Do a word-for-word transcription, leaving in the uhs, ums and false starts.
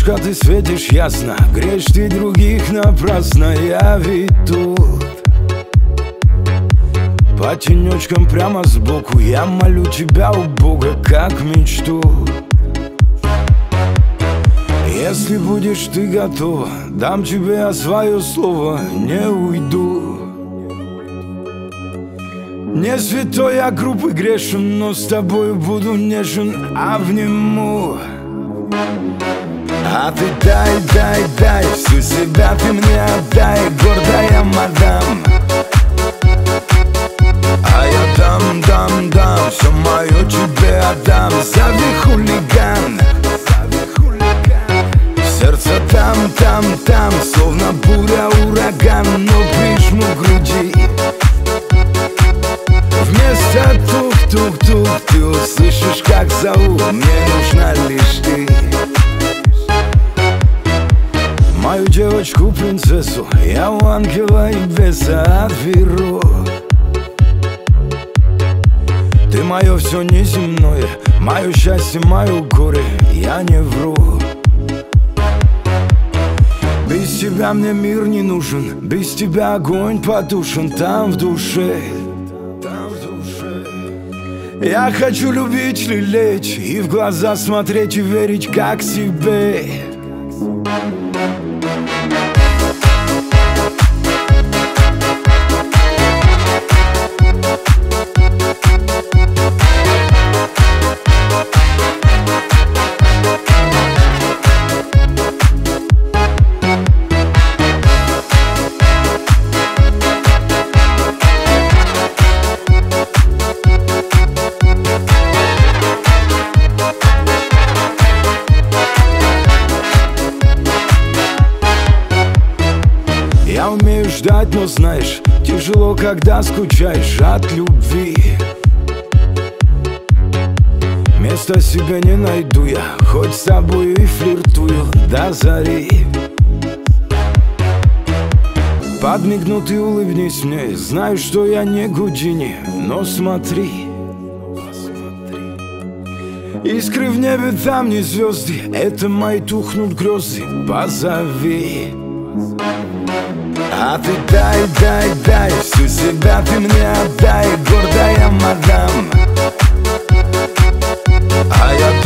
Солнышко, ты светишь ясно, греешь ты других напрасно. Я ведь тут по тенечкам прямо сбоку. Я молю тебя у Бога, как мечту. Если будешь ты готова, дам тебе я свое слово, не уйду. Не святой я группы грешен, но с тобою буду нежен, обниму. А ты дай, дай, дай, всю себя ты мне отдай, гордая мадам. А я дам, дам, дам, все мое тебе отдам. Зови хулиган. Сердце там, там, там, словно буря, ураган, но прижму к груди. Вместо тук-тук-тук ты услышишь, как зовут, мне нужна лишь ты. Мою девочку-принцессу я у ангела и беса отберу. Ты мое все неземное, мое счастье, мое горе, я не вру. Без тебя мне мир не нужен, без тебя огонь потушен там в душе. Я хочу любить, лелеять и в глаза смотреть и верить, как себе. Я умею ждать, но знаешь, тяжело, когда скучаешь от любви. Места себе не найду я, хоть с тобой и флиртую до зари. Подмигну, ты улыбнись мне, знаю, что я не Гудини, но смотри. Искры в небе, там не звезды, это мои тухнут грезы, позови. А ты дай, дай, дай, всю себя ты мне отдай, гордая мадам. А я